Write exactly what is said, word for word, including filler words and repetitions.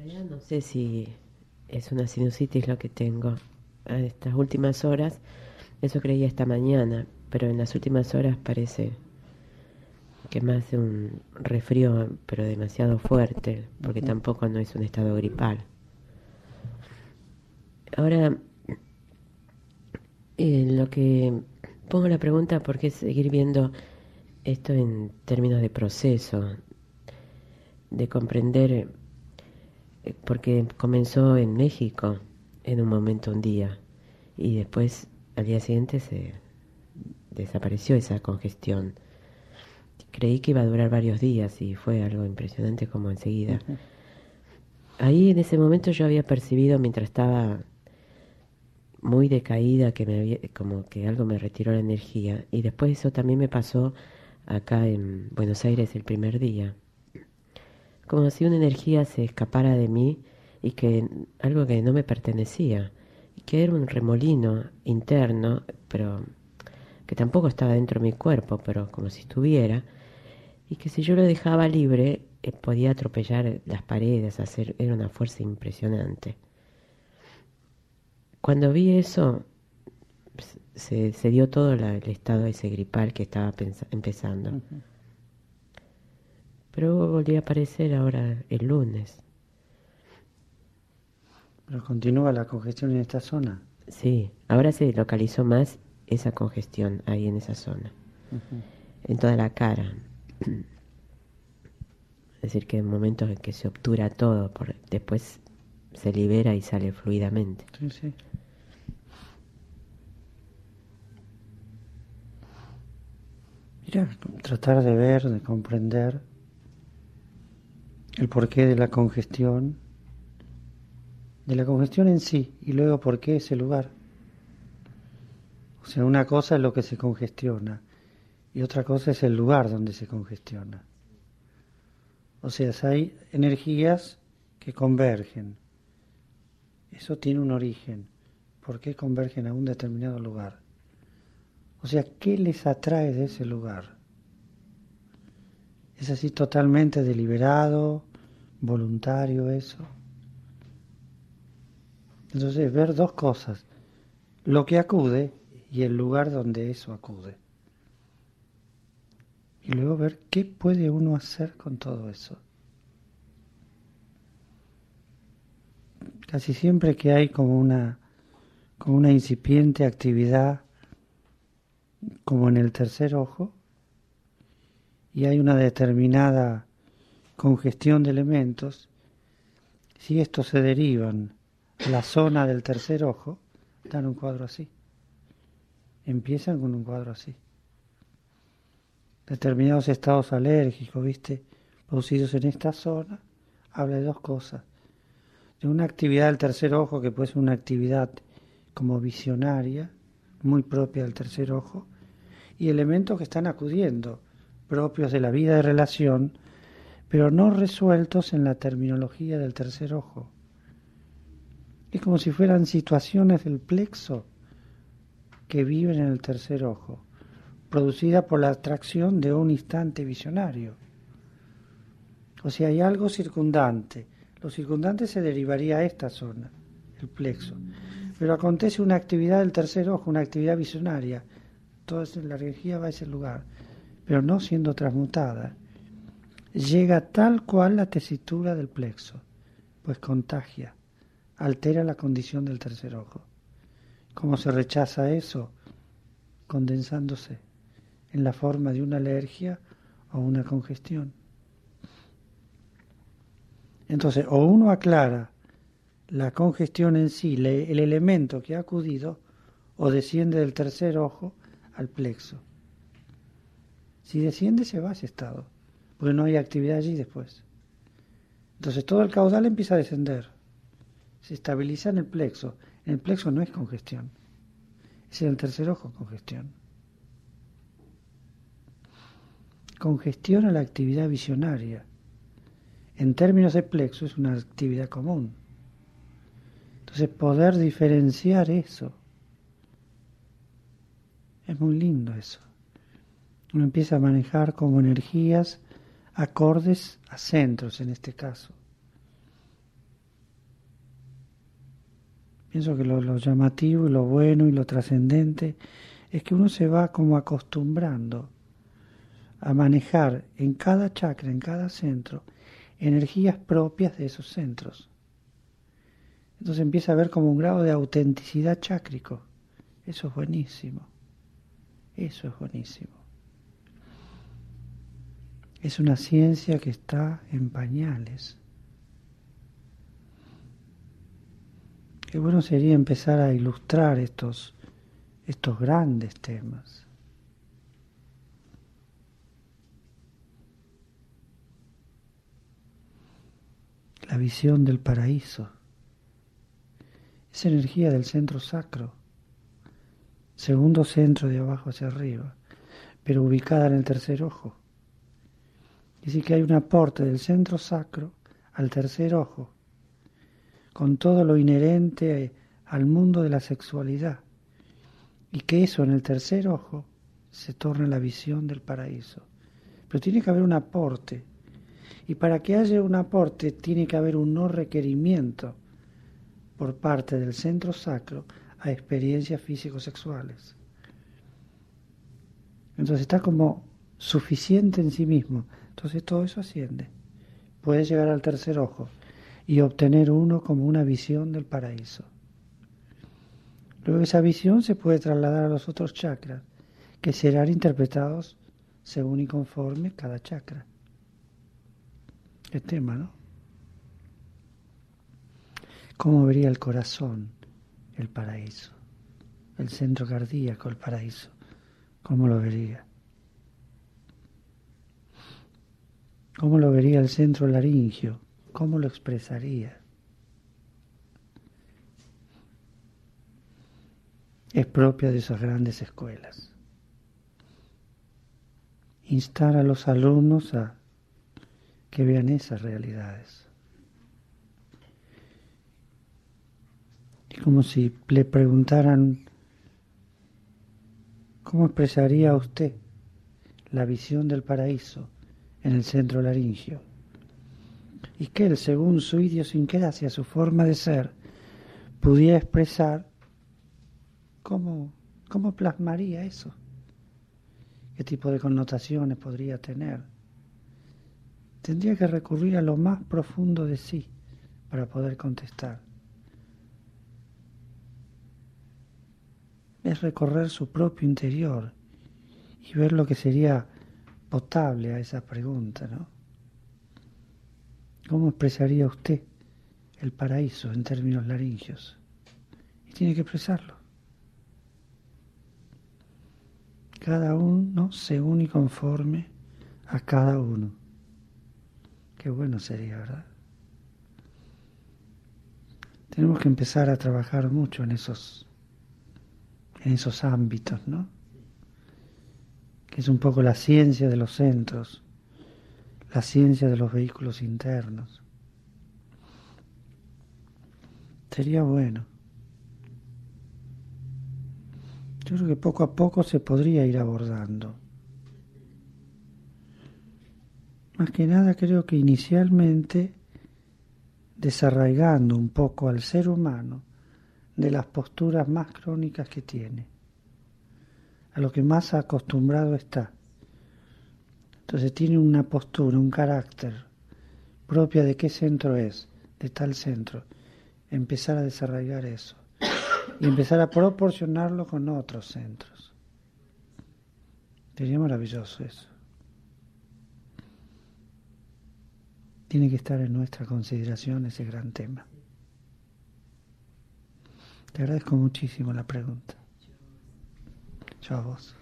realidad no sé si es una sinusitis lo que tengo. A estas últimas horas, eso creía esta mañana, pero en las últimas horas parece que más de un resfrío, pero demasiado fuerte, porque Ujú. tampoco no es un estado gripal. Ahora, eh, lo que pongo la pregunta, ¿por qué seguir viendo esto en términos de proceso, de comprender, eh, porque comenzó en México en un momento, un día, y después al día siguiente se desapareció esa congestión. Creí que iba a durar varios días y fue algo impresionante como enseguida. Ujú. Ahí en ese momento yo había percibido mientras estaba muy decaída que me había, como que algo me retiró la energía, y después eso también me pasó acá en Buenos Aires el primer día, como si una energía se escapara de mí y que algo que no me pertenecía, que era un remolino interno, pero que tampoco estaba dentro de mi cuerpo, pero como si estuviera, y que si yo lo dejaba libre eh, podía atropellar las paredes, hacer, era una fuerza impresionante. Cuando vi eso, se, se dio todo la, el estado ese gripal que estaba pensa- empezando. Ujú. Pero volví a aparecer ahora el lunes. Pero continúa la congestión en esta zona. Sí, ahora se localizó más esa congestión ahí en esa zona, Ujú. en toda la cara. Es decir, que en momentos en que se obtura todo, por, después se libera y sale fluidamente. Sí, sí. Mira, tratar de ver, de comprender el porqué de la congestión, de la congestión en sí, y luego por qué ese lugar. O sea, una cosa es lo que se congestiona y otra cosa es el lugar donde se congestiona. O sea, hay energías que convergen. Eso tiene un origen. ¿Por qué convergen a un determinado lugar? O sea, ¿qué les atrae de ese lugar? ¿Es así totalmente deliberado, voluntario eso? Entonces, ver dos cosas, lo que acude y el lugar donde eso acude. Y luego ver qué puede uno hacer con todo eso. Casi siempre que hay como una, como una incipiente actividad, como en el tercer ojo, y hay una determinada congestión de elementos, si estos se derivan a la zona del tercer ojo, dan un cuadro así. Empiezan con un cuadro así. Determinados estados alérgicos, ¿viste? Producidos en esta zona, habla de dos cosas. De una actividad del tercer ojo que puede ser una actividad como visionaria, muy propia del tercer ojo, y elementos que están acudiendo, propios de la vida de relación, pero no resueltos en la terminología del tercer ojo. Es como si fueran situaciones del plexo que viven en el tercer ojo, producida por la atracción de un instante visionario. O sea, hay algo circundante. Lo circundante se derivaría a esta zona, el plexo. Pero acontece una actividad del tercer ojo, una actividad visionaria. Toda la energía va a ese lugar, pero no siendo transmutada. Llega tal cual la tesitura del plexo, pues contagia, altera la condición del tercer ojo. ¿Cómo se rechaza eso? Condensándose en la forma de una alergia o una congestión. Entonces, o uno aclara la congestión en sí, el elemento que ha acudido, o desciende del tercer ojo al plexo. Si desciende, se va a ese estado, porque no hay actividad allí después. Entonces todo el caudal empieza a descender, se estabiliza en el plexo. En el plexo no es congestión, es en el tercer ojo congestión. Congestiona la actividad visionaria. En términos de plexo es una actividad común. Entonces poder diferenciar eso, es muy lindo eso. Uno empieza a manejar como energías acordes a centros en este caso. Pienso que lo, lo llamativo y lo bueno y lo trascendente es que uno se va como acostumbrando a manejar en cada chakra, en cada centro, energías propias de esos centros. Entonces empieza a haber como un grado de autenticidad chácrico. Eso es buenísimo. Eso es buenísimo. Es una ciencia que está en pañales. Qué bueno sería empezar a ilustrar estos, estos grandes temas. La visión del paraíso. Es energía del centro sacro, segundo centro de abajo hacia arriba, pero ubicada en el tercer ojo. Es decir, que hay un aporte del centro sacro al tercer ojo, con todo lo inherente al mundo de la sexualidad, y que eso en el tercer ojo se torna la visión del paraíso. Pero tiene que haber un aporte, y para que haya un aporte tiene que haber un no requerimiento por parte del centro sacro a experiencias físico-sexuales. Entonces está como suficiente en sí mismo. Entonces todo eso asciende. Puede llegar al tercer ojo y obtener uno como una visión del paraíso. Luego esa visión se puede trasladar a los otros chakras, que serán interpretados según y conforme cada chakra. El tema, ¿no? ¿Cómo vería el corazón el paraíso? El centro cardíaco, el paraíso. ¿Cómo lo vería? ¿Cómo lo vería el centro laringio? ¿Cómo lo expresaría? Es propia de esas grandes escuelas. Instar a los alumnos a que vean esas realidades. Es como si le preguntaran, ¿cómo expresaría usted la visión del paraíso en el centro laringio? Y que él, según su idiosincrasia, su forma de ser, pudiera expresar cómo, cómo plasmaría eso, qué tipo de connotaciones podría tener. Tendría que recurrir a lo más profundo de sí para poder contestar. Es recorrer su propio interior y ver lo que sería potable a esa pregunta, ¿no? ¿Cómo expresaría usted el paraíso en términos laringios? Y tiene que expresarlo. Cada uno según y conforme a cada uno. Qué bueno sería, ¿verdad? Tenemos que empezar a trabajar mucho en esos en esos ámbitos, ¿no? Que es un poco la ciencia de los centros, la ciencia de los vehículos internos. Sería bueno. Yo creo que poco a poco se podría ir abordando. Más que nada creo que inicialmente desarraigando un poco al ser humano de las posturas más crónicas que tiene, a lo que más acostumbrado está. Entonces tiene una postura, un carácter propia de qué centro es, de tal centro. Empezar a desarraigar eso y empezar a proporcionarlo con otros centros. Sería maravilloso eso. Tiene que estar en nuestra consideración ese gran tema. Te agradezco muchísimo la pregunta. Chao a vos.